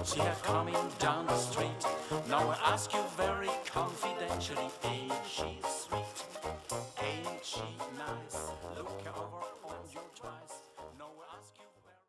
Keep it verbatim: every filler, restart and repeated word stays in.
see her coming down the street. Now I ask you very confidentially, ain't she